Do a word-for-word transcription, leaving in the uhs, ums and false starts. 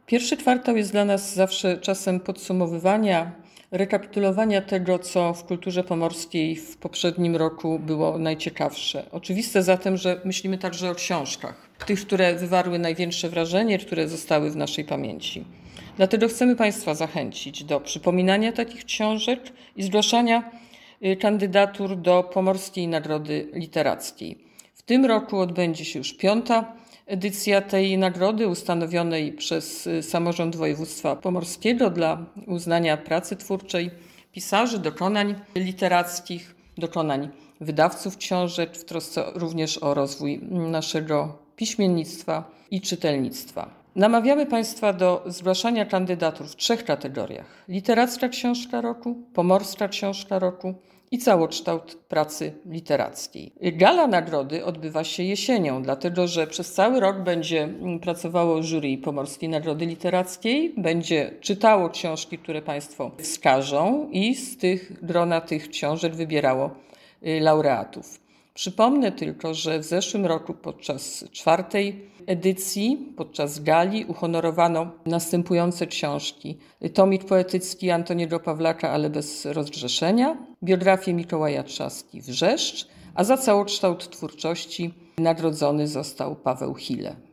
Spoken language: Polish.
Pierwszy kwartał jest dla nas zawsze czasem podsumowywania, rekapitulowania tego, co w kulturze pomorskiej w poprzednim roku było najciekawsze. Oczywiste zatem, że myślimy także o książkach, tych, które wywarły największe wrażenie, które zostały w naszej pamięci. Dlatego chcemy Państwa zachęcić do przypominania takich książek i zgłaszania kandydatur do Pomorskiej Nagrody Literackiej. W tym roku odbędzie się już piąta edycja tej nagrody ustanowionej przez Samorząd Województwa Pomorskiego dla uznania pracy twórczej pisarzy, dokonań literackich, dokonań wydawców książek, w trosce również o rozwój naszego piśmiennictwa i czytelnictwa. Namawiamy Państwa do zgłaszania kandydatur w trzech kategoriach: literacka książka roku, pomorska książka roku i całokształt pracy literackiej. Gala nagrody odbywa się jesienią, dlatego że przez cały rok będzie pracowało jury Pomorskiej Nagrody Literackiej, będzie czytało książki, które Państwo wskażą i z tych grona tych książek wybierało laureatów. Przypomnę tylko, że w zeszłym roku podczas czwartej edycji, podczas gali uhonorowano następujące książki: tomik poetycki Antoniego Pawlaka, ale bez rozgrzeszenia, biografię Mikołaja Trzaski Wrzeszcz, a za całokształt twórczości nagrodzony został Paweł Hille.